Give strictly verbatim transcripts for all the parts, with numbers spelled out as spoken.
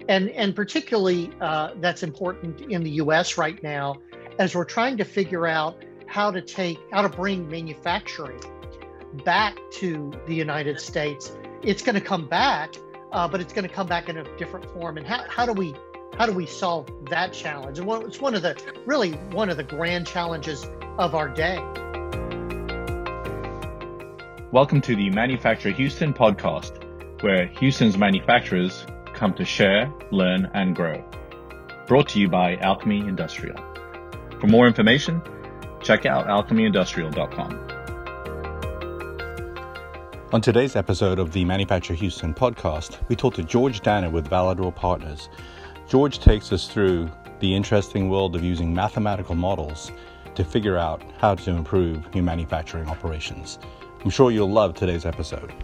And, and particularly uh, that's important in the U S right now as we're trying to figure out how to take, how to bring manufacturing back to the United States. It's going to come back, uh, but it's going to come back in a different form. And how, how do we how do we solve that challenge? And it's one of the really one of the grand challenges of our day. Welcome to the Manufacture Houston podcast, where Houston's manufacturers come to share, learn, and grow. Brought to you by Alchemy Industrial. For more information, check out alchemy industrial dot com. On today's episode of the Manufacture Houston podcast, we talk to George Danner with Valador Partners. George takes us through the interesting world of using mathematical models to figure out how to improve your manufacturing operations. I'm sure you'll love today's episode.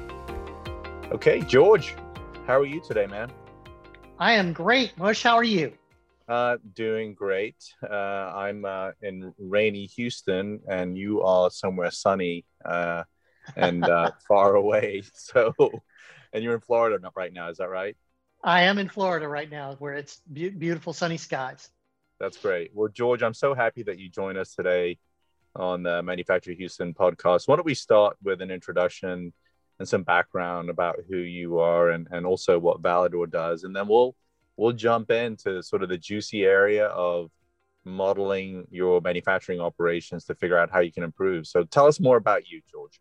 Okay, George, how are you today, man? I am great. Mush, how are you? Uh, doing great. Uh, I'm uh, in rainy Houston, and you are somewhere sunny uh, and uh, far away. So, and you're in Florida right now, is that right? I am in Florida right now, where it's be- beautiful sunny skies. That's great. Well, George, I'm so happy that you joined us today on the Manufacture Houston podcast. Why don't we start with an introduction and some background about who you are and, and also what Valador does. And then we'll we'll jump into sort of the juicy area of modeling your manufacturing operations to figure out how you can improve. So tell us more about you, George.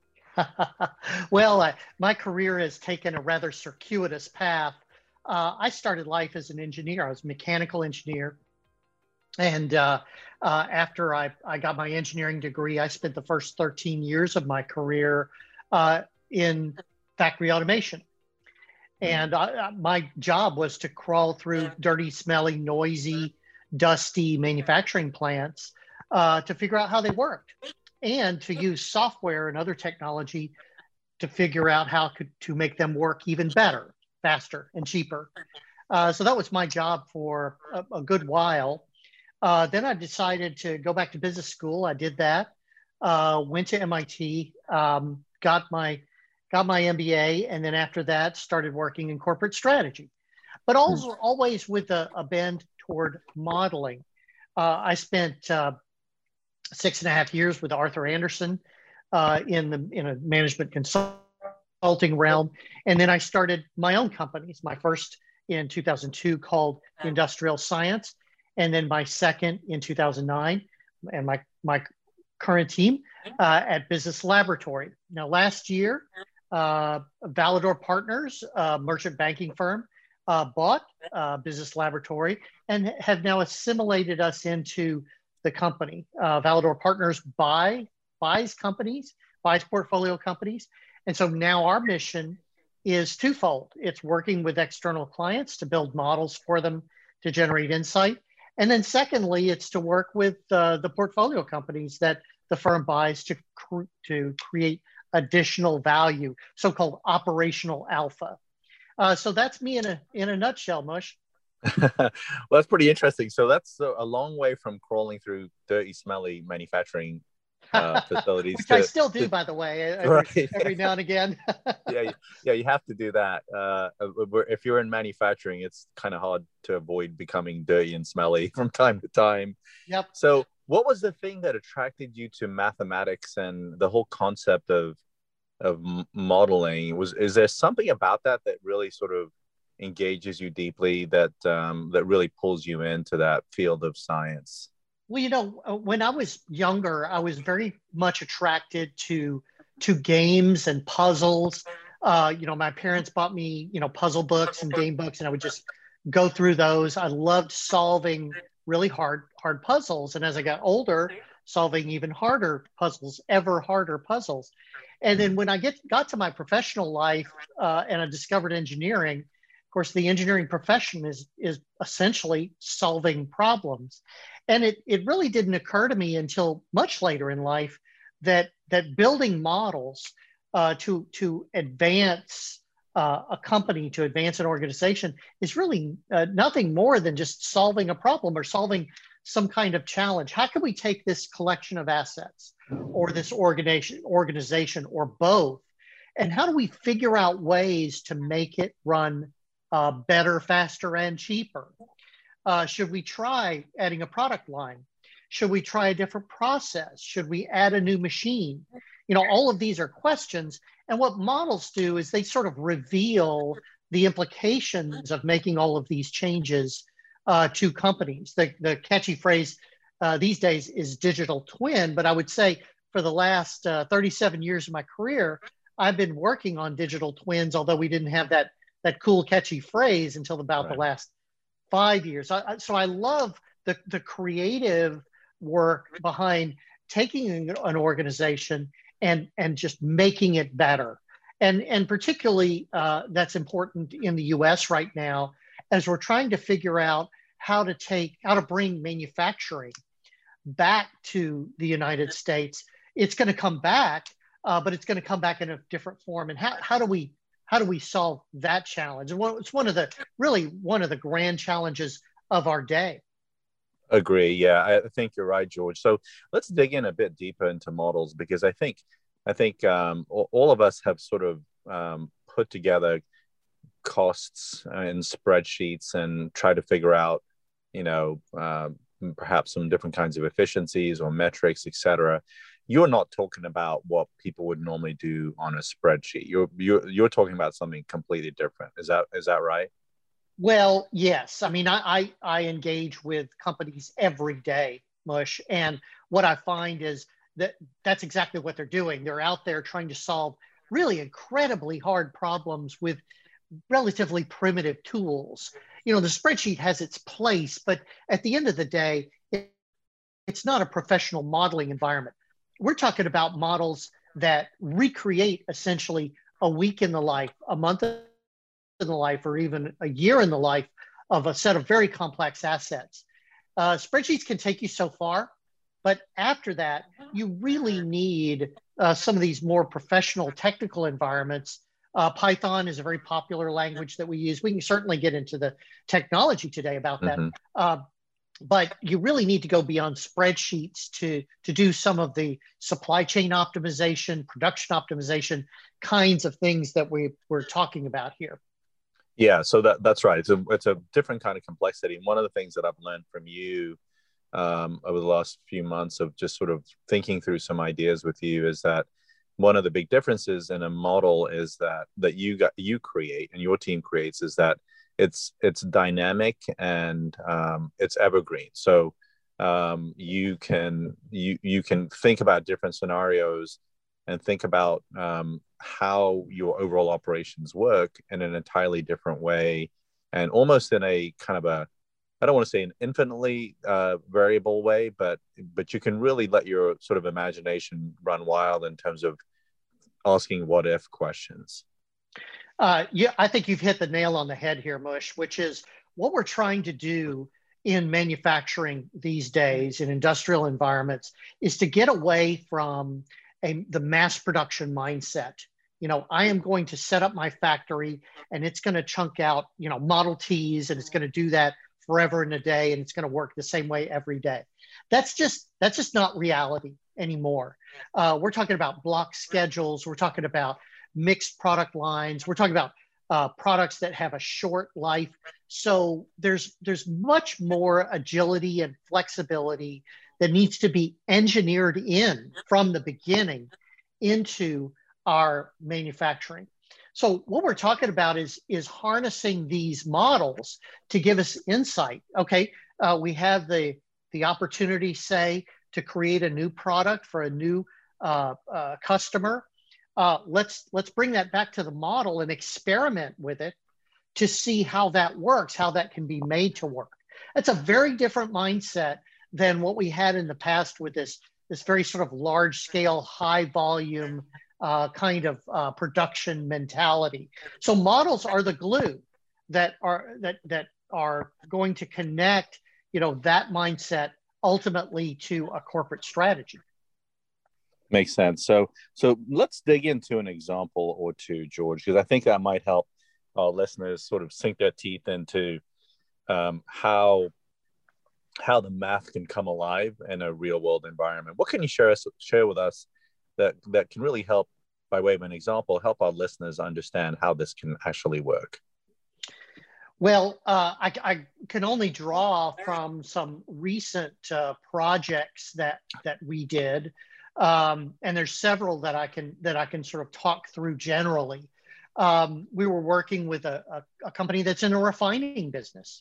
Well, uh, my career has taken a rather circuitous path. Uh, I started life as an engineer. I was a mechanical engineer. And uh, uh, after I, I got my engineering degree, I spent the first thirteen years of my career uh, in factory automation. And I, my job was to crawl through dirty, smelly, noisy, dusty manufacturing plants uh, to figure out how they worked and to use software and other technology to figure out how could, to make them work even better, faster, and cheaper. Uh, so that was my job for a, a good while. Uh, then I decided to go back to business school. I did that, uh, went to M I T, um, got my got my M B A, and then after that started working in corporate strategy, but also always with a, a bend toward modeling. Uh, I spent uh, six and a half years with Arthur Andersen uh, in the in a management consulting realm, and then I started my own companies. My first in two thousand two called Industrial Science, and then my second in two thousand nine, and my my current team uh, at Business Laboratory. Now, last year, uh, Valador Partners, a merchant banking firm, uh, bought uh, Business Laboratory and have now assimilated us into the company. Uh, Valador Partners buy buys companies, buys portfolio companies, and so now our mission is twofold. It's working with external clients to build models for them to generate insight. And then secondly, it's to work with uh, the portfolio companies that the firm buys to, cr- to create additional value, so-called operational alpha. Uh, so that's me in a, in a nutshell, Mush. Well, that's pretty interesting. So that's a long way from crawling through dirty, smelly manufacturing uh, facilities. Which to, I still do, to, by the way, every, right. every now and again. yeah, yeah, you have to do that. Uh, if you're in manufacturing, it's kind of hard to avoid becoming dirty and smelly from time to time. Yep. So what was the thing that attracted you to mathematics and the whole concept of of modeling? Was is there something about that that really sort of engages you deeply, that um, that really pulls you into that field of science? Well, you know, when I was younger, I was very much attracted to to games and puzzles. Uh, you know, my parents bought me, you know, puzzle books and game books, and I would just go through those. I loved solving really hard, hard puzzles. And as I got older, solving even harder puzzles, ever harder puzzles. And then when I get got to my professional life uh, and I discovered engineering, of course, the engineering profession is is essentially solving problems. And it, it really didn't occur to me until much later in life that that building models uh, to, to advance uh, a company, to advance an organization is really uh, nothing more than just solving a problem or solving some kind of challenge. How can we take this collection of assets or this organization, organization or both, and how do we figure out ways to make it run uh, better, faster, and cheaper? Uh, should we try adding a product line? Should we try a different process? Should we add a new machine? You know, all of these are questions. And what models do is they sort of reveal the implications of making all of these changes uh, to companies. The, the catchy phrase uh, these days is digital twin, but I would say for the last uh, thirty-seven years of my career, I've been working on digital twins, although we didn't have that, that cool, catchy phrase until about right. the last five years. I, so I love the, the creative work behind taking an organization and, and just making it better. And, and particularly uh, that's important in the U S right now, as we're trying to figure out how to take, how to bring manufacturing back to the United States. It's going to come back, uh, but it's going to come back in a different form. And how, how do we, how do we solve that challenge? And it's one of the, really one of the grand challenges of our day. Agree. Yeah, I think you're right, George. So let's dig in a bit deeper into models, because I think, I think um, all of us have sort of um, put together costs in spreadsheets and try to figure out, you know, uh, perhaps some different kinds of efficiencies or metrics, et cetera. You're not talking about what people would normally do on a spreadsheet. You're you're you're talking about something completely different. Is that is that right? Well, yes. I mean, I I, I engage with companies every day, Mush, and what I find is that that's exactly what they're doing. They're out there trying to solve really incredibly hard problems with relatively primitive tools. You know, the spreadsheet has its place, but at the end of the day, it, it's not a professional modeling environment. We're talking about models that recreate essentially a week in the life, a month in the life, or even a year in the life of a set of very complex assets. Uh, spreadsheets can take you so far, but after that, you really need uh, some of these more professional technical environments. Uh, Python is a very popular language that we use. We can certainly get into the technology today about that. Mm-hmm. Uh, but you really need to go beyond spreadsheets to, to do some of the supply chain optimization, production optimization kinds of things that we, we're talking about here. Yeah, so that, that's right. It's a, it's a different kind of complexity. And one of the things that I've learned from you um, over the last few months of just sort of thinking through some ideas with you is that one of the big differences in a model is that that you got you create and your team creates is that it's it's dynamic and um, it's evergreen. So um, you can you you can think about different scenarios and think about um, how your overall operations work in an entirely different way, and almost in a kind of a, I don't want to say an infinitely uh, variable way, but but you can really let your sort of imagination run wild in terms of asking what if questions. Uh, yeah, I think you've hit the nail on the head here, Mush, which is what we're trying to do in manufacturing these days in industrial environments is to get away from a, the mass production mindset. You know, I am going to set up my factory and it's going to chunk out, you know, Model Ts, and it's going to do that forever and a day, and it's going to work the same way every day. That's just that's just not reality anymore. Uh, we're talking about block schedules. We're talking about mixed product lines. We're talking about uh, products that have a short life. So there's there's much more agility and flexibility that needs to be engineered in from the beginning into our manufacturing. So what we're talking about is, is harnessing these models to give us insight. Okay, uh, we have the, the opportunity, say, to create a new product for a new uh, uh, customer. Uh, let's, let's bring that back to the model and experiment with it to see how that works, how that can be made to work. That's a very different mindset than what we had in the past with this, this very sort of large scale, high volume uh, kind of uh, production mentality. So models are the glue that are, that, that are going to connect, you know, that mindset ultimately to a corporate strategy. Makes sense. So, so let's dig into an example or two, George, because I think that might help our listeners sort of sink their teeth into um, how how the math can come alive in a real world environment. What can you share us share with us that that can really help, by way of an example, help our listeners understand how this can actually work? Well, uh, I, I can only draw from some recent uh, projects that that we did, um, and there's several that I can that I can sort of talk through generally. Um, we were working with a, a, a company that's in a refining business,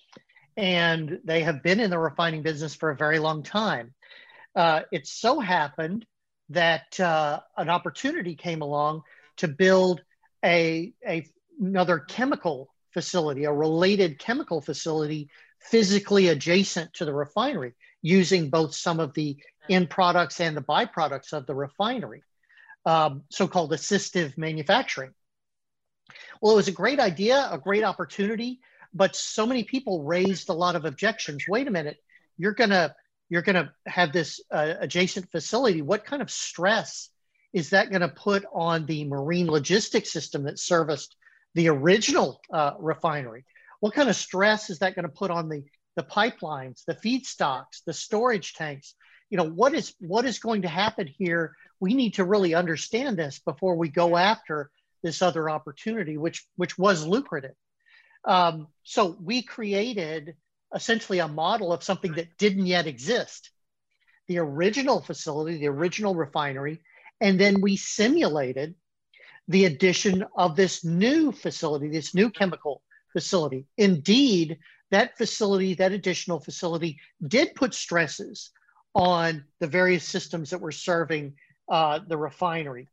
and they have been in the refining business for a very long time. Uh, it so happened that uh, an opportunity came along to build a, a another chemical facility, a related chemical facility physically adjacent to the refinery, using both some of the end products and the byproducts of the refinery, um, so-called assistive manufacturing. Well, it was a great idea, a great opportunity, but so many people raised a lot of objections. Wait a minute, you're gonna you're gonna have this uh, adjacent facility. What kind of stress is that gonna put on the marine logistics system that serviced the original uh, refinery? What kind of stress is that going to put on the, the pipelines, the feedstocks, the storage tanks? You know, what is what is going to happen here? We need to really understand this before we go after this other opportunity, which which was lucrative. Um, so we created essentially a model of something that didn't yet exist. The original facility, the original refinery, and then we simulated the addition of this new facility, this new chemical facility. Indeed, that facility, that additional facility did put stresses on the various systems that were serving uh, the refinery.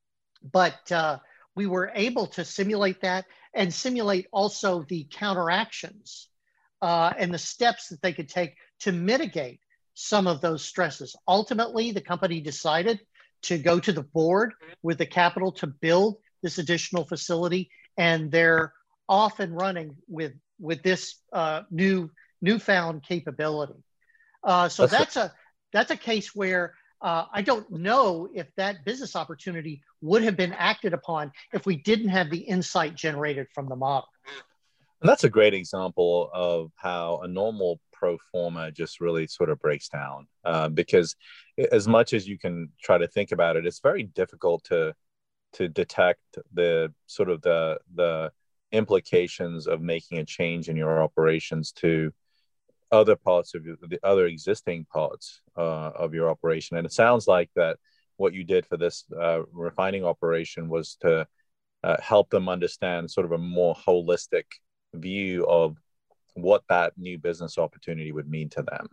But uh, we were able to simulate that and simulate also the counteractions uh, and the steps that they could take to mitigate some of those stresses. Ultimately, the company decided to go to the board with the capital to build this additional facility, and they're off and running with with this uh, new newfound capability. Uh, so that's, that's a that's a case where uh, I don't know if that business opportunity would have been acted upon if we didn't have the insight generated from the model. And that's a great example of how a normal pro forma just really sort of breaks down, uh, because as much as you can try to think about it, it's very difficult to to detect the sort of the the implications of making a change in your operations to other parts of your, the other existing parts uh, of your operation. And it sounds like that what you did for this uh, refining operation was to uh, help them understand sort of a more holistic view of what that new business opportunity would mean to them.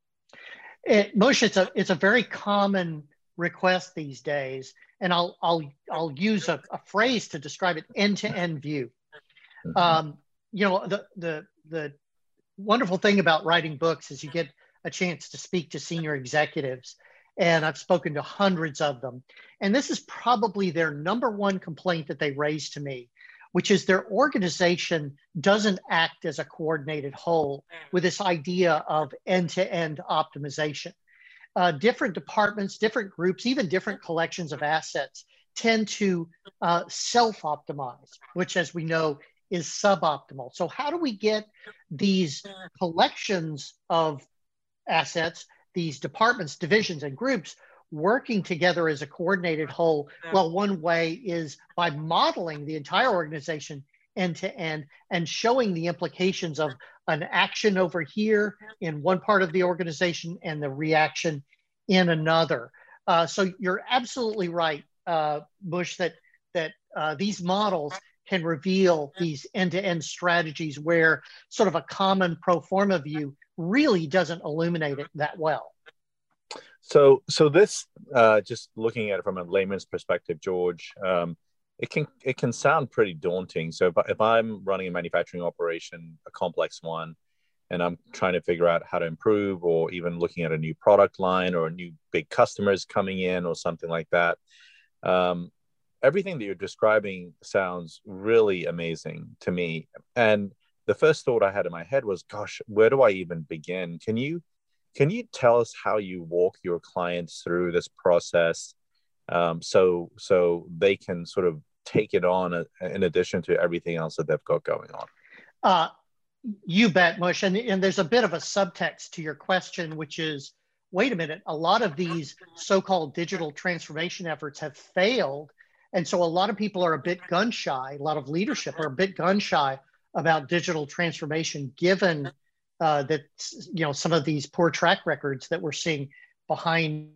It, Moshe, it's a it's a very common request these days, and I'll I'll I'll use a, a phrase to describe it: end-to-end view. Mm-hmm. Um, you know, the the the wonderful thing about writing books is you get a chance to speak to senior executives, and I've spoken to hundreds of them, and this is probably their number one complaint that they raise to me, which is their organization doesn't act as a coordinated whole with this idea of end-to-end optimization. Uh, different departments, different groups, even different collections of assets tend to uh, self-optimize, which, as we know, is suboptimal. So how do we get these collections of assets, these departments, divisions, and groups working together as a coordinated whole? Well, one way is by modeling the entire organization end to end and showing the implications of an action over here in one part of the organization and the reaction in another. Uh, so you're absolutely right, uh, Bush, that, that uh, these models can reveal these end-to-end strategies where sort of a common pro forma view really doesn't illuminate it that well. So, so this, uh, just looking at it from a layman's perspective, George, um, it can it can sound pretty daunting. So, if, if I'm running a manufacturing operation, a complex one, and I'm trying to figure out how to improve, or even looking at a new product line or a new big customers coming in, or something like that, um, everything that you're describing sounds really amazing to me. And the first thought I had in my head was, "Gosh, where do I even begin?" Can you Can you tell us how you walk your clients through this process, um, so so they can sort of take it on uh, in addition to everything else that they've got going on? Uh, you bet, Mush. And, and there's a bit of a subtext to your question, which is, wait a minute, a lot of these so-called digital transformation efforts have failed. And so a lot of people are a bit gun shy, a lot of leadership are a bit gun shy about digital transformation, given uh, that, you know, some of these poor track records that we're seeing behind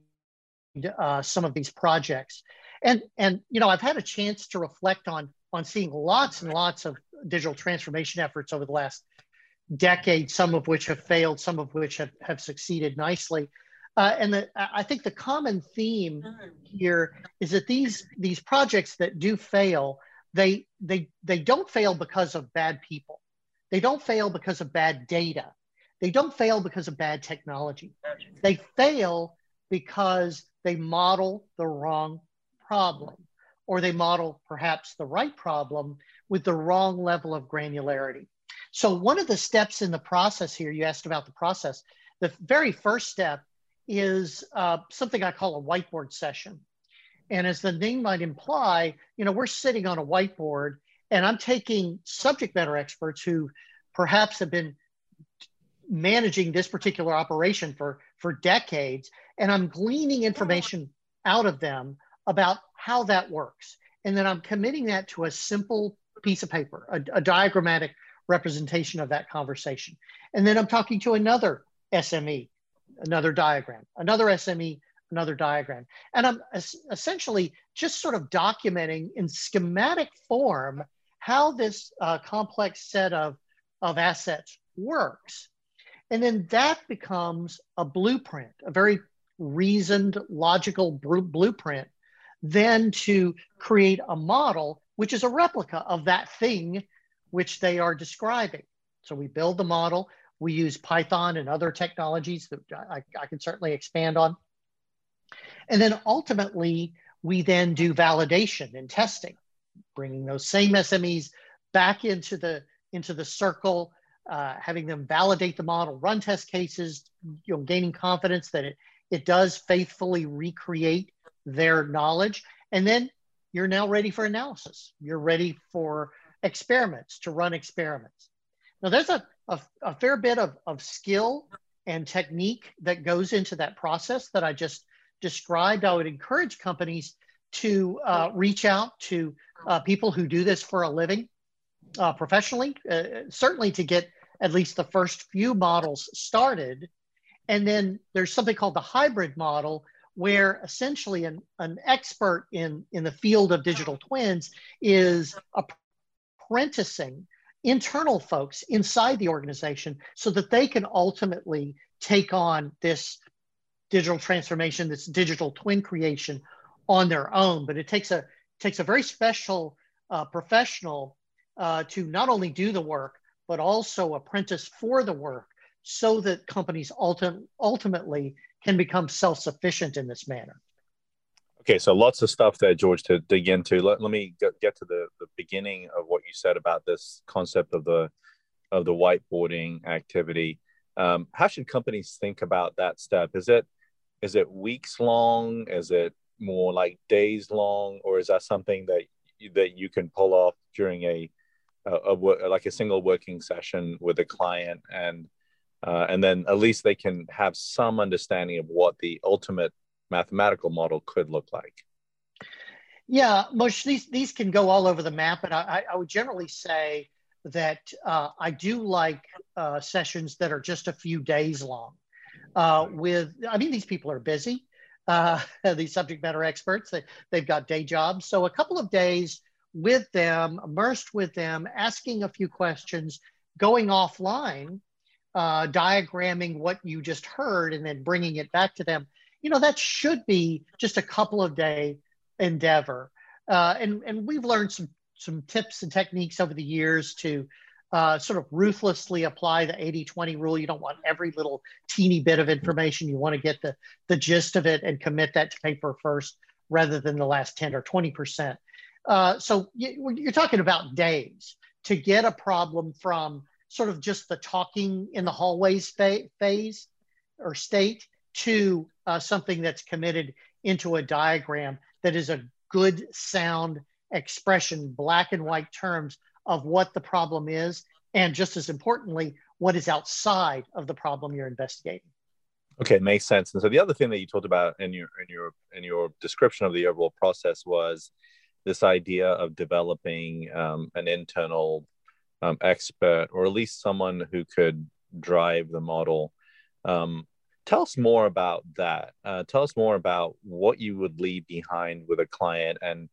uh, some of these projects. And, and, you know, I've had a chance to reflect on, on seeing lots and lots of digital transformation efforts over the last decade, some of which have failed, some of which have, have succeeded nicely. Uh, and the, I think the common theme here is that these, these projects that do fail, they, they, they don't fail because of bad people. They don't fail because of bad data. They don't fail because of bad technology. They fail because they model the wrong problem, or they model perhaps the right problem with the wrong level of granularity. So one of the steps in the process here, you asked about the process, the very first step is uh, something I call a whiteboard session. And as the name might imply, you know, we're sitting on a whiteboard and I'm taking subject matter experts who perhaps have been managing this particular operation for, for decades, and I'm gleaning information out of them about how that works. And then I'm committing that to a simple piece of paper, a, a diagrammatic representation of that conversation. And then I'm talking to another S M E, another diagram, another S M E, another diagram. And I'm es- essentially just sort of documenting in schematic form how this uh, complex set of, of assets works. And then that becomes a blueprint, a very reasoned, logical br- blueprint, then to create a model, which is a replica of that thing which they are describing. So we build the model, we use Python and other technologies that I, I can certainly expand on. And then ultimately, we then do validation and testing, bringing those same S M Es back into the, into the circle, uh, having them validate the model, run test cases, you know, gaining confidence that it, it does faithfully recreate their knowledge. And then you're now ready for analysis. You're ready for experiments, to run experiments. Now there's a, a, a fair bit of, of skill and technique that goes into that process that I just described. I would encourage companies to uh, reach out to uh, people who do this for a living uh, professionally, uh, certainly to get at least the first few models started. And then there's something called the hybrid model, where essentially an, an expert in, in the field of digital twins is apprenticing internal folks inside the organization so that they can ultimately take on this digital transformation, this digital twin creation on their own. But it takes a, takes a very special uh, professional uh, to not only do the work, but also apprentice for the work so that companies ulti- ultimately can become self-sufficient in this manner. Okay, so lots of stuff there, George, to dig into. Let, let me get, get to the, the beginning of what you said about this concept of the of the whiteboarding activity. Um, how should companies think about that step? Is it is it weeks long? Is it more like days long, or is that something that that you can pull off during a, a, a like a single working session with a client, and uh, and then at least they can have some understanding of what the ultimate mathematical model could look like? Yeah, Moshe, these, these can go all over the map, but I, I would generally say that uh, I do like uh, sessions that are just a few days long. Uh, with, I mean, these people are busy, uh, these subject matter experts, they, they've got day jobs. So a couple of days with them, immersed with them, asking a few questions, going offline, uh, diagramming what you just heard, and then bringing it back to them. You know, that should be just a couple of day endeavor. Uh, and, and we've learned some, some tips and techniques over the years to uh, sort of ruthlessly apply the eighty twenty rule. You don't want every little teeny bit of information. You want to get the, the gist of it and commit that to paper first rather than the last ten or twenty percent. Uh, so you, you're talking about days to get a problem from sort of just the talking in the hallways phase or state to uh, something that's committed into a diagram that is a good sound expression, black and white terms of what the problem is, and just as importantly, what is outside of the problem you're investigating. Okay, makes sense. And so the other thing that you talked about in your in your in your description of the overall process was this idea of developing um, an internal um, expert, or at least someone who could drive the model. Um, tell us more about that. Uh, tell us more about what you would leave behind with a client, and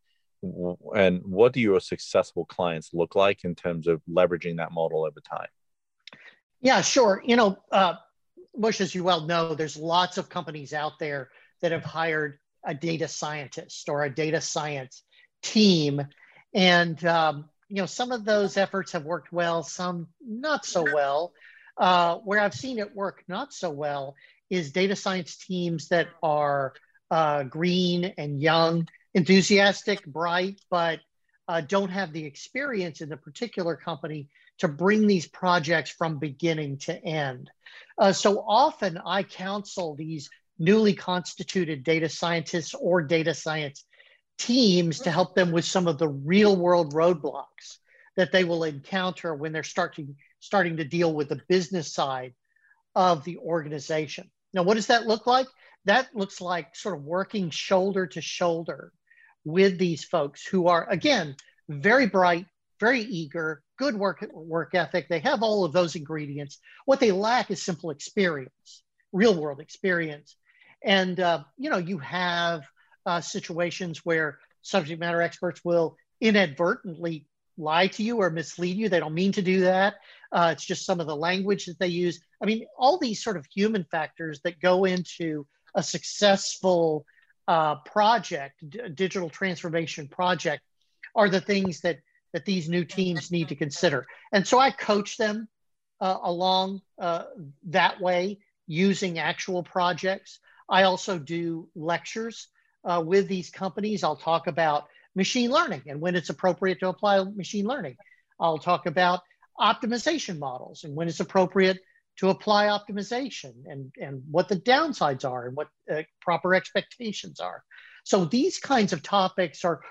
and what do your successful clients look like in terms of leveraging that model over time? Yeah, sure. You know, uh, Bush, as you well know, there's lots of companies out there that have hired a data scientist or a data science team. And, um, you know, some of those efforts have worked well, some not so well. Uh, where I've seen it work not so well is data science teams that are uh, green and young, enthusiastic, bright, but uh, don't have the experience in the particular company to bring these projects from beginning to end. Uh, so often I counsel these newly constituted data scientists or data science teams to help them with some of the real world roadblocks that they will encounter when they're starting, starting to deal with the business side of the organization. Now, what does that look like? That looks like sort of working shoulder to shoulder with these folks who are, again, very bright, very eager, good work, work ethic. They have all of those ingredients. What they lack is simple experience, real world experience. And, uh, you know, you have uh, situations where subject matter experts will inadvertently lie to you or mislead you. They don't mean to do that. Uh, it's just some of the language that they use. I mean, all these sort of human factors that go into a successful uh, project, d- digital transformation project, are the things that that these new teams need to consider. And so I coach them uh, along uh, that way using actual projects. I also do lectures uh, with these companies. I'll talk about machine learning and when it's appropriate to apply machine learning. I'll talk about optimization models and when it's appropriate to apply optimization, and, and what the downsides are and what uh, proper expectations are. So these kinds of topics are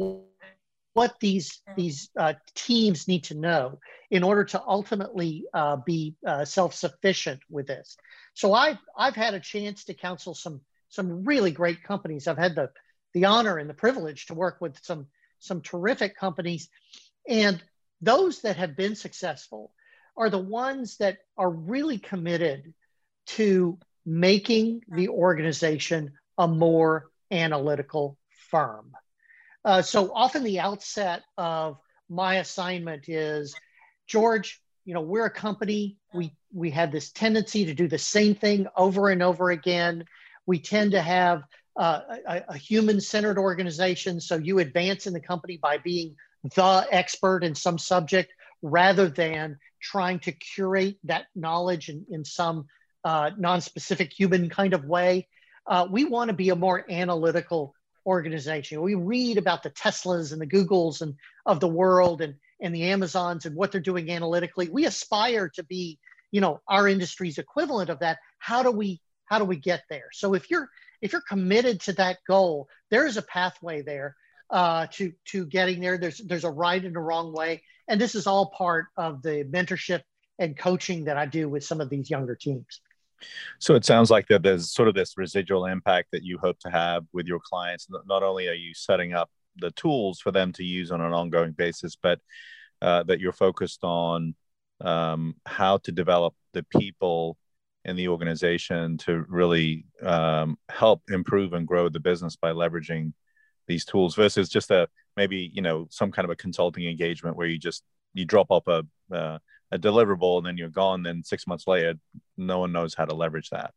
what these, these uh, teams need to know in order to ultimately uh, be uh, self-sufficient with this. So I've, I've had a chance to counsel some, some really great companies. I've had the, the honor and the privilege to work with some, some terrific companies. And those that have been successful are the ones that are really committed to making the organization a more analytical firm. Uh, so often the outset of my assignment is, George, you know, we're a company, we, we have this tendency to do the same thing over and over again. We tend to have uh, a, a human-centered organization, so you advance in the company by being the expert in some subject rather than trying to curate that knowledge in, in some uh, non-specific human kind of way. Uh, we want to be a more analytical organization. We read about the Teslas and the Googles and of the world and, and the Amazons and what they're doing analytically. We aspire to be, you know, our industry's equivalent of that. How do we, how do we get there? So if you're, if you're committed to that goal, there is a pathway there uh, to, to getting there. There's, there's a right and a wrong way. And this is all part of the mentorship and coaching that I do with some of these younger teams. So it sounds like that there's sort of this residual impact that you hope to have with your clients. Not only are you setting up the tools for them to use on an ongoing basis, but uh, that you're focused on um, how to develop the people in the organization to really um, help improve and grow the business by leveraging these tools versus just a maybe, you know, some kind of a consulting engagement where you just you drop off a uh, a deliverable and then you're gone. Then six months later, no one knows how to leverage that.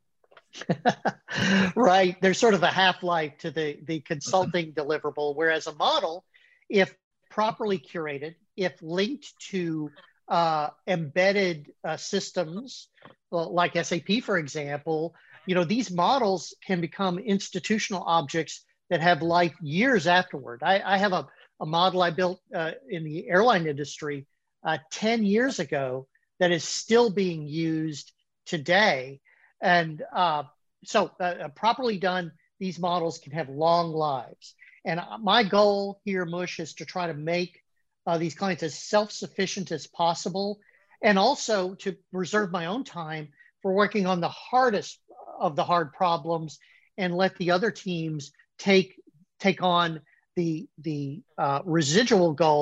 Right. There's sort of a half-life to the, the consulting deliverable, whereas a model, if properly curated, if linked to uh, embedded uh, systems like S A P, for example, you know, these models can become institutional objects that have life years afterward. I, I have a, a model I built uh, in the airline industry uh, ten years ago that is still being used today. And uh, so uh, properly done, these models can have long lives. And my goal here, Mush, is to try to make uh, these clients as self-sufficient as possible, and also to reserve my own time for working on the hardest of the hard problems and let the other teams take, take on the, the uh, residual goal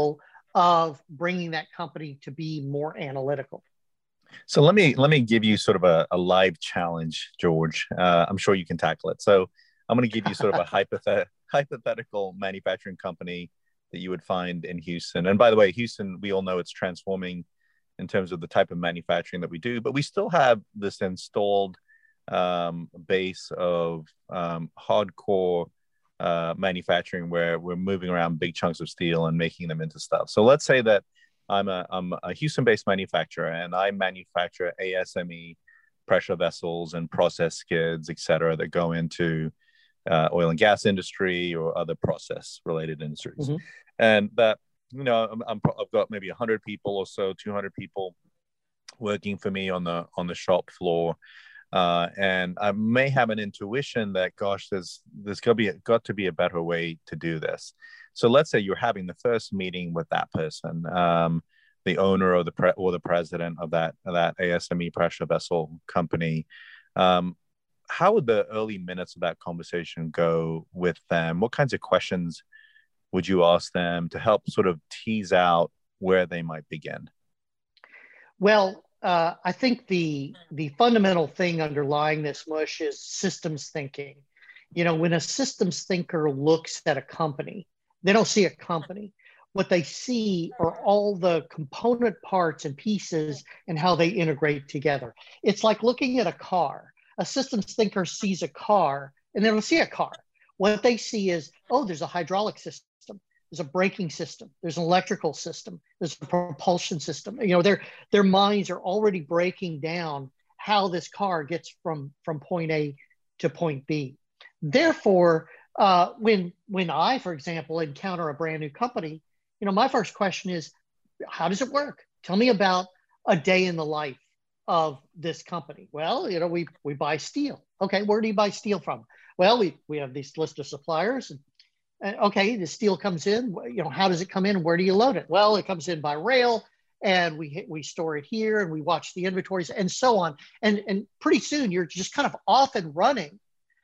of bringing that company to be more analytical? So let me let me give you sort of a, a live challenge, George. Uh, I'm sure you can tackle it. So I'm going to give you sort of a hypothet- hypothetical manufacturing company that you would find in Houston. And by the way, Houston, we all know it's transforming in terms of the type of manufacturing that we do, but we still have this installed um, base of um, hardcore uh, manufacturing where we're moving around big chunks of steel and making them into stuff. So let's say that I'm a, I'm a Houston-based manufacturer and I manufacture A S M E pressure vessels and process skids, et cetera, that go into uh, oil and gas industry or other process-related industries. Mm-hmm. And that, you know, I'm, I'm, I've got maybe one hundred people or so, two hundred people working for me on the on the shop floor. Uh, and I may have an intuition that, gosh, there's there's got to be got to be a better way to do this. So let's say you're having the first meeting with that person, um, the owner or the pre- or the president of that of that A S M E pressure vessel company. Um, how would the early minutes of that conversation go with them? What kinds of questions would you ask them to help sort of tease out where they might begin? Well, uh, I think the the fundamental thing underlying this, Mush, is systems thinking. You know, when a systems thinker looks at a company, they don't see a company. What they see are all the component parts and pieces and how they integrate together. It's like looking at a car. A systems thinker sees a car and they don't see a car. What they see is, oh, there's a hydraulic system. There's a braking system. There's an electrical system. There's a propulsion system. You know, their their minds are already breaking down how this car gets from, from point A to point B. Therefore, uh, when when I, for example, encounter a brand new company, you know, my first question is, how does it work? Tell me about a day in the life of this company. Well, you know, we we buy steel. Okay, where do you buy steel from? Well, we we have this list of suppliers. And, and okay, the steel comes in. You know, how does it come in? Where do you load it? Well, it comes in by rail, and we we store it here, and we watch the inventories, and so on. And and pretty soon, you're just kind of off and running.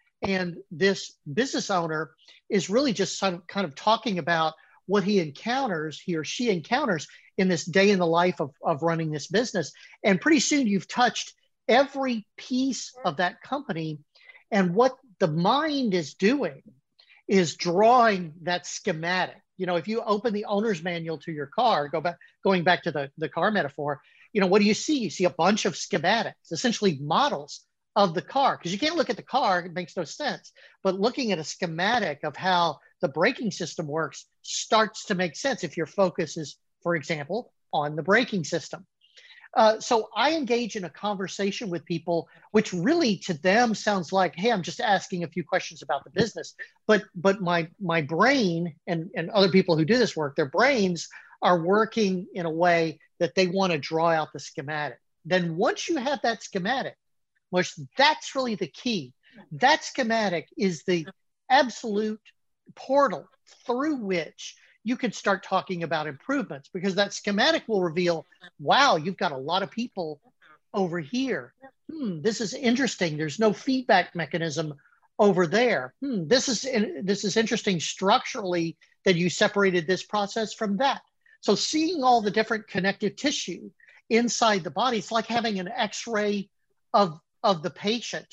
And this business owner is really just kind of talking about what he encounters, he or she encounters in this day in the life of, of running this business. And pretty soon you've touched every piece of that company. And what the mind is doing is drawing that schematic. You know, if you open the owner's manual to your car, go back, going back to the, the car metaphor, you know, what do you see? You see a bunch of schematics, essentially models of the car, because you can't look at the car, it makes no sense. But looking at a schematic of how the braking system works starts to make sense if your focus is, for example, on the braking system. Uh, so I engage in a conversation with people, which really to them sounds like, hey, I'm just asking a few questions about the business. But but my my brain and, and other people who do this work, their brains are working in a way that they want to draw out the schematic. Then once you have that schematic, which that's really the key. That schematic is the absolute portal through which you can start talking about improvements, because that schematic will reveal, wow, you've got a lot of people over here. Hmm, this is interesting. There's no feedback mechanism over there. Hmm, this is this is interesting structurally that you separated this process from that. So seeing all the different connective tissue inside the body, it's like having an X-ray of of the patient,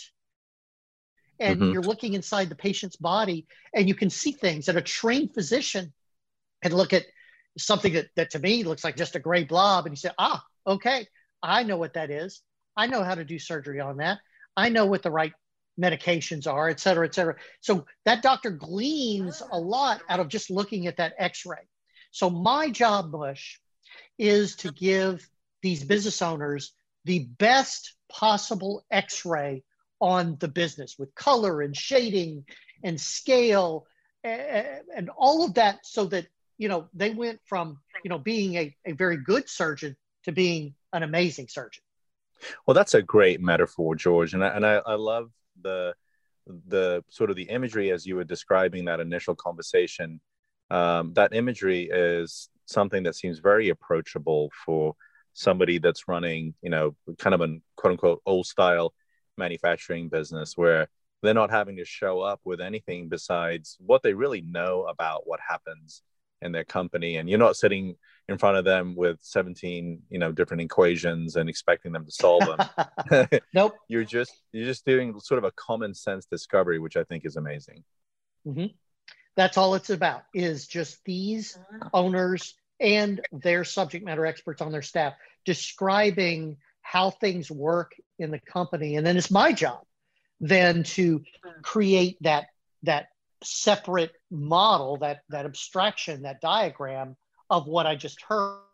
and mm-hmm. you're looking inside the patient's body and you can see things that a trained physician can look at something that, that to me looks like just a gray blob. And you say, ah, okay, I know what that is. I know how to do surgery on that. I know what the right medications are, et cetera, et cetera. So that doctor gleans a lot out of just looking at that X-ray. So my job, Mush, is to give these business owners the best possible X-ray on the business with color and shading and scale and, and all of that, so that, you know, they went from, you know, being a, a very good surgeon to being an amazing surgeon. Well, that's a great metaphor, George. And I, and I, I love the, the sort of the imagery as you were describing that initial conversation. Um, that imagery is something that seems very approachable for somebody that's running, you know, kind of a quote unquote old style manufacturing business where they're not having to show up with anything besides what they really know about what happens in their company, and you're not sitting in front of them with seventeen, you know, different equations and expecting them to solve them. Nope. You're just you're just doing sort of a common sense discovery, which I think is amazing. Mm-hmm. That's all it's about, is just these owners and their subject matter experts on their staff describing how things work in the company. And then it's my job then to create that, that separate model, that, that abstraction, that diagram of what I just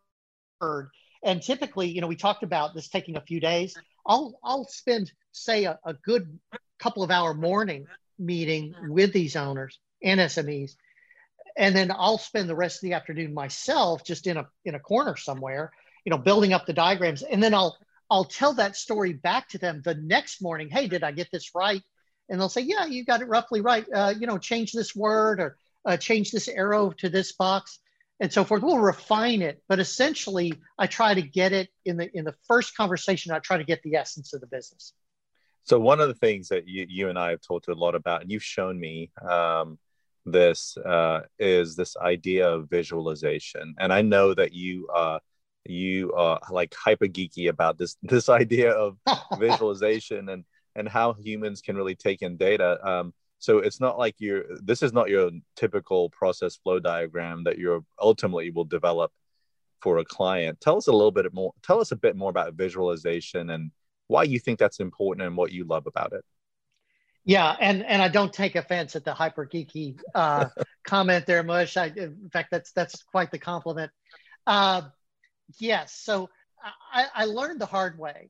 heard. And typically, you know, we talked about this taking a few days. I'll, I'll spend, say, a, a good couple of hour morning meeting with these owners and S M Es. And then I'll spend the rest of the afternoon myself just in a, in a corner somewhere, you know, building up the diagrams. And then I'll, I'll tell that story back to them the next morning. Hey, did I get this right? And they'll say, yeah, you got it roughly right. Uh, you know, change this word or uh, change this arrow to this box and so forth. We'll refine it. But essentially, I try to get it in the, in the first conversation. I try to get the essence of the business. So one of the things that you, you and I have talked a lot about, and you've shown me um, this, uh, is this idea of visualization. And I know that you uh, you are like hyper geeky about this this idea of visualization and and how humans can really take in data. Um, so it's not like you're, this is not your typical process flow diagram that you're ultimately will develop for a client. Tell us a little bit more, tell us a bit more about visualization and why you think that's important and what you love about it. Yeah, and and I don't take offense at the hyper geeky uh, comment there, Mush. I, in fact, that's that's quite the compliment. Uh, yes, so I, I learned the hard way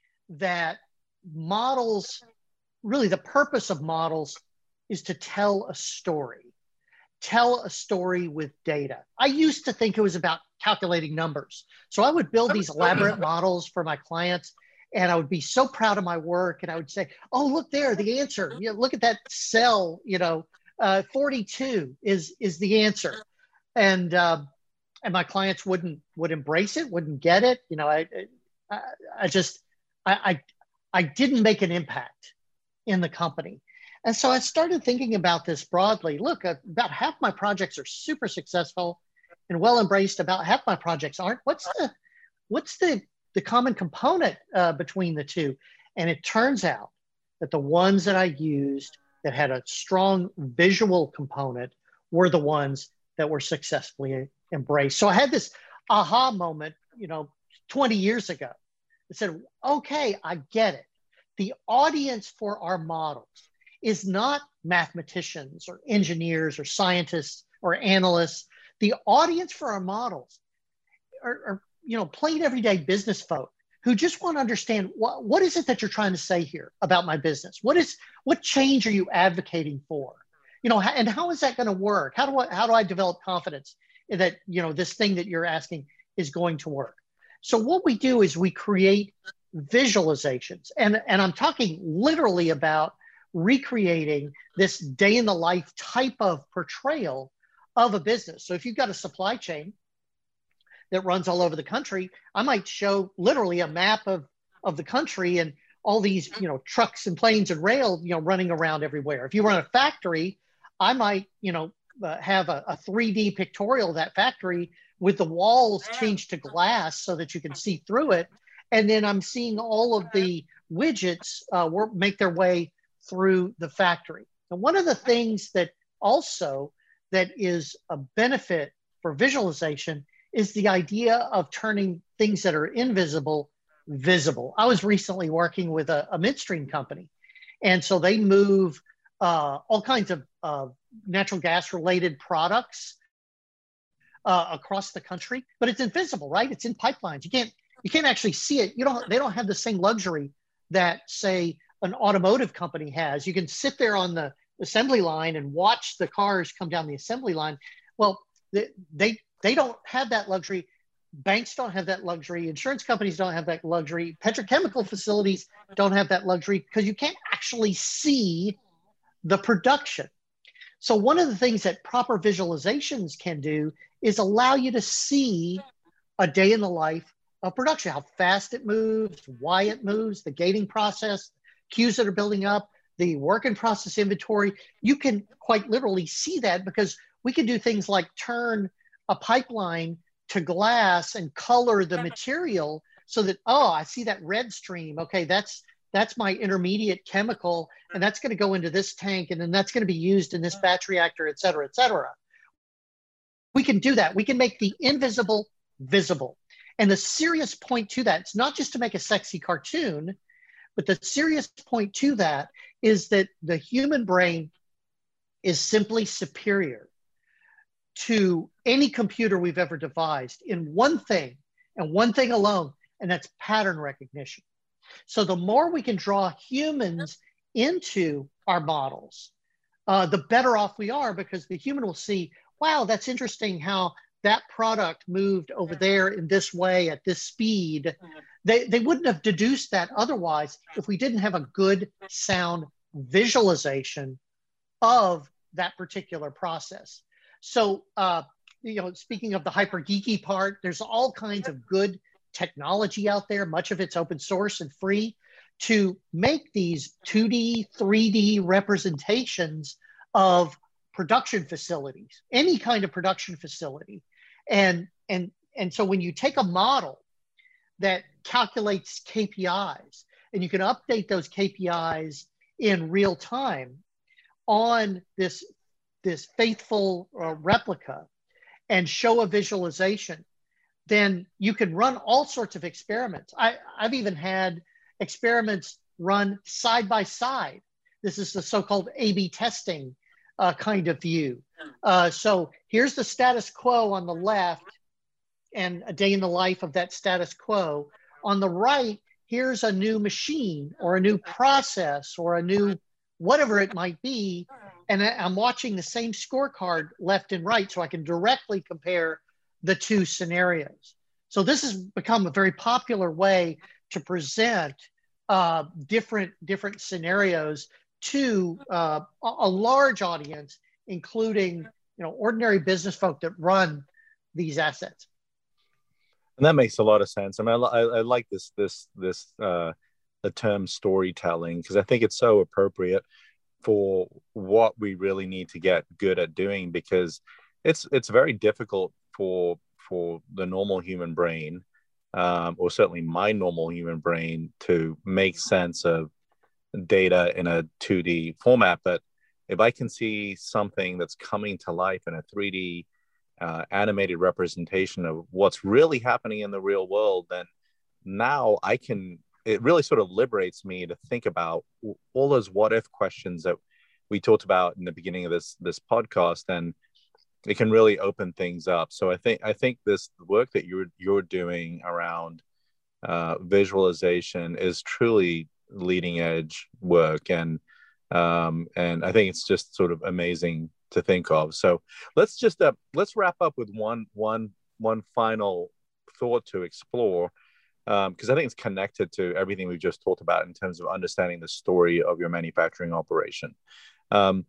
that models, really the purpose of models is to tell a story, tell a story with data. I used to think it was about calculating numbers. So I would build these elaborate models for my clients, and I would be so proud of my work. And I would say, oh, look there, the answer. You know, look at that cell, you know, uh, forty-two is, is the answer. And, uh, and my clients wouldn't, would embrace it, wouldn't get it. You know, I, I, I just, I, I, I didn't make an impact in the company. And so I started thinking about this broadly. Look, about half my projects are super successful and well embraced. About half my projects aren't. What's the, what's the, the common component uh, between the two? And it turns out that the ones that I used that had a strong visual component were the ones that were successfully embraced. So I had this aha moment, you know, twenty years ago. I said, okay, I get it. The audience for our models is not mathematicians or engineers or scientists or analysts. The audience for our models are, are you know, plain everyday business folk who just want to understand what, what is it that you're trying to say here about my business? What is, what change are you advocating for? You know, and how is that going to work? How do I, how do I develop confidence that, you know, this thing that you're asking is going to work? So what we do is we create visualizations, and, and I'm talking literally about recreating this day in the life type of portrayal of a business. So if you've got a supply chain that runs all over the country, I might show literally a map of, of the country and all these, you know, trucks and planes and rail, you know, running around everywhere. If you run a factory, I might, you know, uh, have a, a three D pictorial of that factory with the walls changed to glass so that you can see through it. And then I'm seeing all of the widgets uh, work, make their way through the factory. And one of the things that also that is a benefit for visualization is the idea of turning things that are invisible visible. I was recently working with a, a midstream company, and so they move uh, all kinds of uh, natural gas related products uh, across the country, but it's invisible, right? It's in pipelines. You can't you can't actually see it. You don't. They don't have the same luxury that, say, an automotive company has. You can sit there on the assembly line and watch the cars come down the assembly line. Well, they they, they don't have that luxury. Banks don't have that luxury. Insurance companies don't have that luxury. Petrochemical facilities don't have that luxury because you can't actually see the production. So one of the things that proper visualizations can do is allow you to see a day in the life of production, how fast it moves, why it moves, the gating process, queues that are building up, the work in process inventory. You can quite literally see that because we can do things like turn a pipeline to glass and color the material so that, oh, I see that red stream. Okay, that's that's my intermediate chemical, and that's going to go into this tank, and then that's going to be used in this batch reactor, et cetera, et cetera. We can do that. We can make the invisible visible. And the serious point to that, it's not just to make a sexy cartoon, but the serious point to that is that the human brain is simply superior to any computer we've ever devised in one thing, and one thing alone, and that's pattern recognition. So the more we can draw humans into our models, uh, the better off we are, because the human will see, wow, that's interesting how that product moved over there in this way at this speed. They, they wouldn't have deduced that otherwise if we didn't have a good sound visualization of that particular process. So, uh, you know, speaking of the hyper geeky part, there's all kinds of good technology out there. Much of it's open source and free to make these two D, three D representations of production facilities, any kind of production facility. And, and, and so when you take a model that calculates K P Is, and you can update those K P Is in real time on this, this faithful uh, replica and show a visualization, then you can run all sorts of experiments. I, I've even had experiments run side by side. This is the so-called A B testing uh, kind of view. Uh, so here's the status quo on the left and a day in the life of that status quo. On the right, here's a new machine or a new process or a new whatever it might be. And I'm watching the same scorecard left and right, so I can directly compare the two scenarios. So this has become a very popular way to present uh, different, different scenarios to uh, a large audience, including, you know, ordinary business folk that run these assets. And that makes a lot of sense. I mean, I, I, I like this, this, this, uh, the term storytelling, because I think it's so appropriate for what we really need to get good at doing, because it's, it's very difficult for, for the normal human brain, um, or certainly my normal human brain, to make sense of data in a two D format. But if I can see something that's coming to life in a three D uh, animated representation of what's really happening in the real world, then now I can, it really sort of liberates me to think about all those what if questions that we talked about in the beginning of this, this podcast, and it can really open things up. So I think, I think this work that you're, you're doing around uh, visualization is truly leading edge work. And, um, and I think it's just sort of amazing to think of. So let's just, uh, let's wrap up with one, one, one final thought to explore, um, because I think it's connected to everything we've just talked about in terms of understanding the story of your manufacturing operation. Um,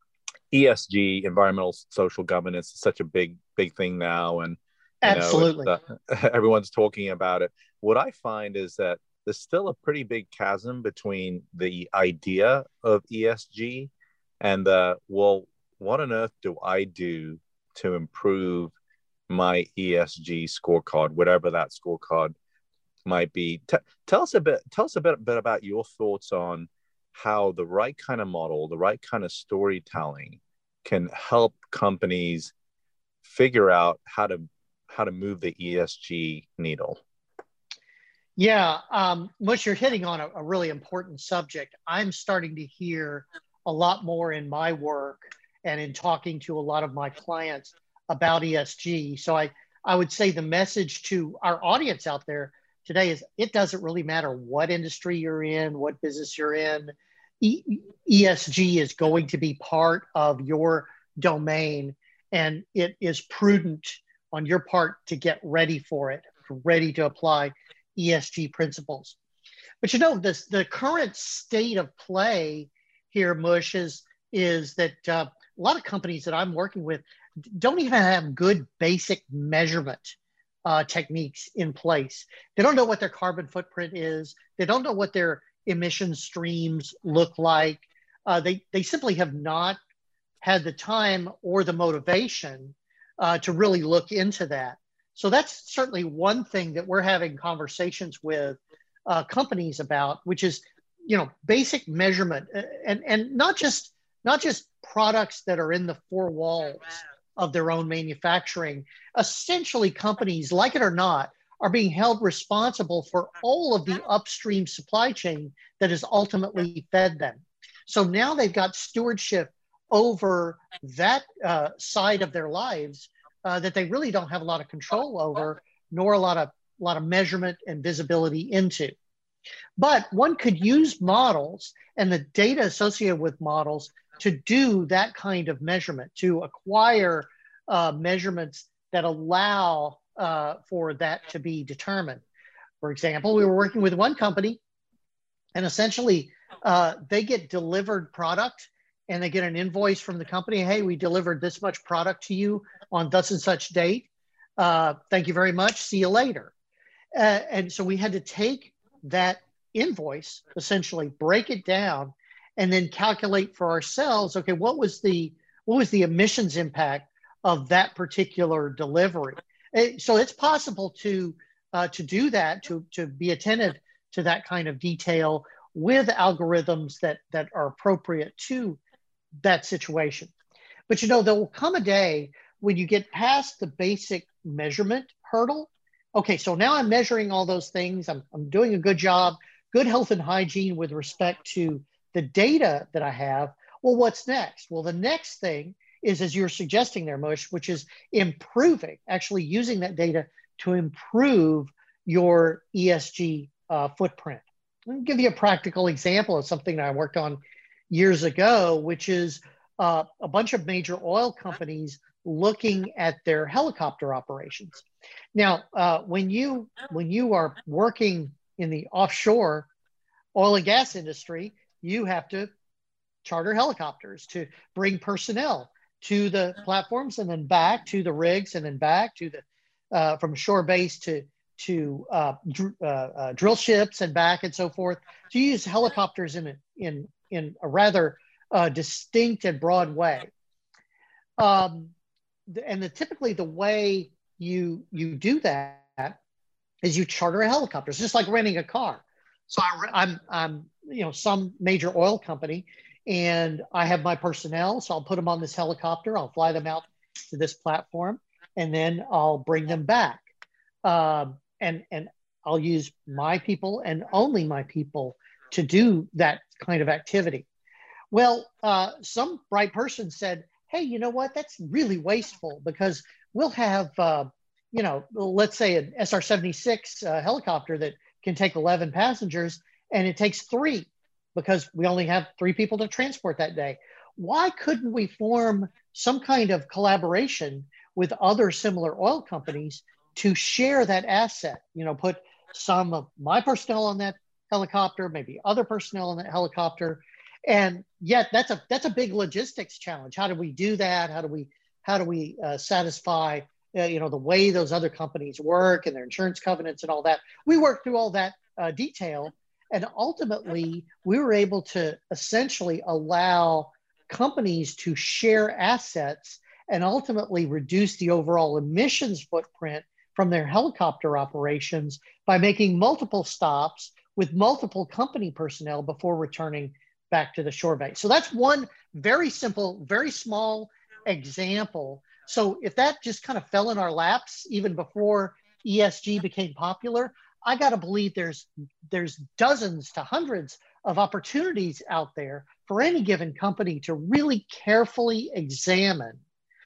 E S G, environmental social governance, is such a big, big thing now. And you absolutely, know, uh, everyone's talking about it. What I find is that there's still a pretty big chasm between the idea of E S G and the, well, what on earth do I do to improve my E S G scorecard, whatever that scorecard might be? T- tell us a bit, tell us a bit, bit about your thoughts on how the right kind of model, the right kind of storytelling can help companies figure out how to, how to move the E S G needle. Yeah, um, Mush, you're hitting on a, a really important subject. I'm starting to hear a lot more in my work and in talking to a lot of my clients about E S G. So I, I would say the message to our audience out there today is it doesn't really matter what industry you're in, what business you're in. E- ESG is going to be part of your domain, and it is prudent on your part to get ready for it, ready to apply E S G principles. But you know, this, the current state of play here, Mush, is, is that uh, a lot of companies that I'm working with don't even have good basic measurement uh, techniques in place. They don't know what their carbon footprint is. They don't know what their emission streams look like. Uh, they, they simply have not had the time or the motivation uh, to really look into that. So that's certainly one thing that we're having conversations with uh, companies about, which is, you know, basic measurement, and and not just not just products that are in the four walls of their own manufacturing. Essentially, companies, like it or not, are being held responsible for all of the upstream supply chain that has ultimately fed them. So now they've got stewardship over that uh, side of their lives uh, that they really don't have a lot of control over, nor a lot of a lot of measurement and visibility into. But one could use models and the data associated with models to do that kind of measurement, to acquire uh, measurements that allow uh, for that to be determined. For example, we were working with one company, and essentially uh, they get delivered product, and they get an invoice from the company. Hey, we delivered this much product to you on thus and such date. Uh, thank you very much. See you later. Uh, and so we had to take that invoice, essentially break it down, and then calculate for ourselves, okay, what was the what was the emissions impact of that particular delivery? So it's possible to uh, to do that, to to be attentive to that kind of detail with algorithms that that are appropriate to that situation. But you know, there will come a day when you get past the basic measurement hurdle. Okay, so now I'm measuring all those things. I'm, I'm doing a good job, good health and hygiene with respect to the data that I have. Well, what's next? Well, the next thing is, as you're suggesting there, Mush, which is improving, actually using that data to improve your E S G uh, footprint. I'll give you a practical example of something that I worked on years ago, which is uh, a bunch of major oil companies looking at their helicopter operations. Now, uh, when you when you are working in the offshore oil and gas industry, you have to charter helicopters to bring personnel to the platforms and then back to the rigs and then back to the uh, from shore base to to uh, dr uh, uh, drill ships and back and so forth. So you use helicopters in a, in in a rather uh, distinct and broad way. Um, and the, typically the way you you do that is you charter a helicopter. It's just like renting a car. So I, I'm I'm you know some major oil company, and I have my personnel. So I'll put them on this helicopter. I'll fly them out to this platform, and then I'll bring them back. Um, and and I'll use my people and only my people to do that kind of activity. Well, uh, some bright person said, hey, you know what? That's really wasteful, because we'll have, uh, you know, let's say an S R seventy-six uh, helicopter that can take eleven passengers, and it takes three because we only have three people to transport that day. Why couldn't we form some kind of collaboration with other similar oil companies to share that asset? You know, put some of my personnel on that helicopter, maybe other personnel on that helicopter. And yet that's a that's a big logistics challenge. How do we do that? How do we how do we uh, satisfy uh, you know the way those other companies work and their insurance covenants and all that? We worked through all that uh, detail, and ultimately we were able to essentially allow companies to share assets and ultimately reduce the overall emissions footprint from their helicopter operations by making multiple stops with multiple company personnel before returning back to the shore base. So that's one very simple, very small example. So if that just kind of fell in our laps even before E S G became popular, I got to believe there's there's dozens to hundreds of opportunities out there for any given company to really carefully examine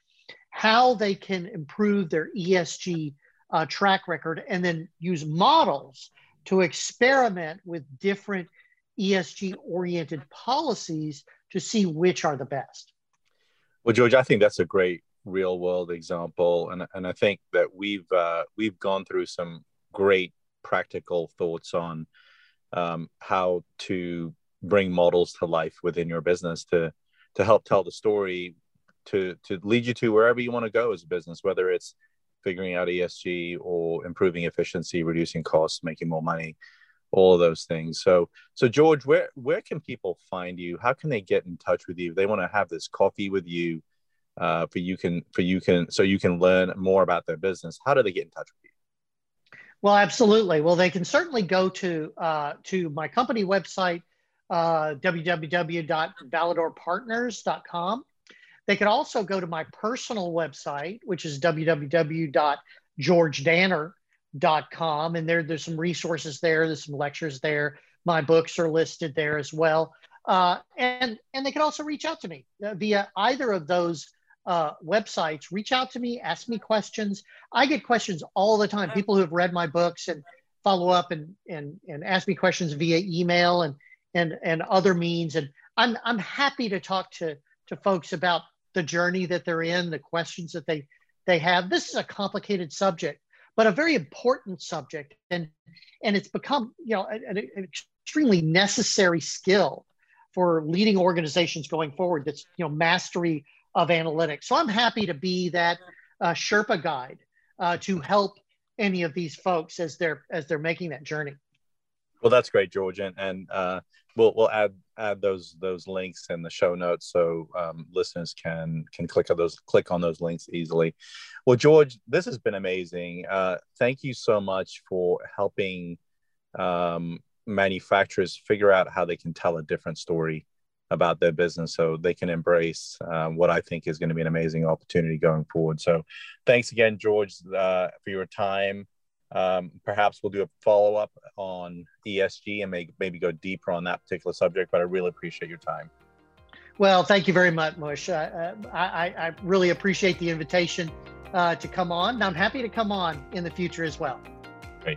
how they can improve their E S G uh, track record, and then use models to experiment with different E S G-oriented policies to see which are the best. Well, George, I think that's a great real-world example, and and I think that we've uh, we've gone through some great practical thoughts on um, how to bring models to life within your business to to help tell the story, to to lead you to wherever you want to go as a business, whether it's figuring out E S G or improving efficiency, reducing costs, making more money, all of those things. So, so George, where where can people find you? How can they get in touch with you if they want to have this coffee with you uh, for you can for you can so you can learn more about their business, how do they get in touch with you? Well, absolutely. Well, they can certainly go to uh, to my company website, uh, w w w dot valador partners dot com. They could also go to my personal website, which is w w w dot george danner dot com. And there, there's some resources there. There's some lectures there. My books are listed there as well. Uh, and, and they can also reach out to me uh, via either of those uh, websites. Reach out to me, ask me questions. I get questions all the time. People who have read my books and follow up and, and, and ask me questions via email and, and, and other means. And I'm, I'm happy to talk to, to folks about the journey that they're in, the questions that they, they have. This is a complicated subject, but a very important subject. And, and it's become, you know, an, an extremely necessary skill for leading organizations going forward. That's, you know, mastery of analytics. So I'm happy to be that uh, Sherpa guide uh, to help any of these folks as they're, as they're making that journey. Well, that's great, George. And, and uh, we'll, we'll add, add those, those links in the show notes so um, listeners can, can click on those, click on those links easily. Well, George, this has been amazing. Uh, thank you so much for helping um, manufacturers figure out how they can tell a different story about their business so they can embrace uh, what I think is going to be an amazing opportunity going forward. So thanks again, George, uh, for your time. Um, perhaps we'll do a follow-up on E S G and may, maybe go deeper on that particular subject, but I really appreciate your time. Well, thank you very much, Mush. Uh, I, I really appreciate the invitation uh, to come on, and I'm happy to come on in the future as well. Great.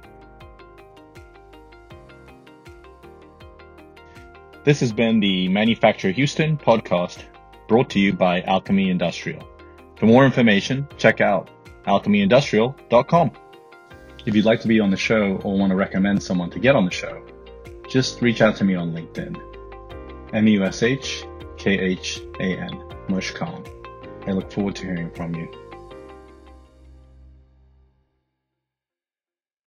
This has been the Manufacturer Houston podcast, brought to you by Alchemy Industrial. For more information, check out alchemy industrial dot com. If you'd like to be on the show or want to recommend someone to get on the show, just reach out to me on LinkedIn. M U S H K H A N, Mush Khan. I look forward to hearing from you.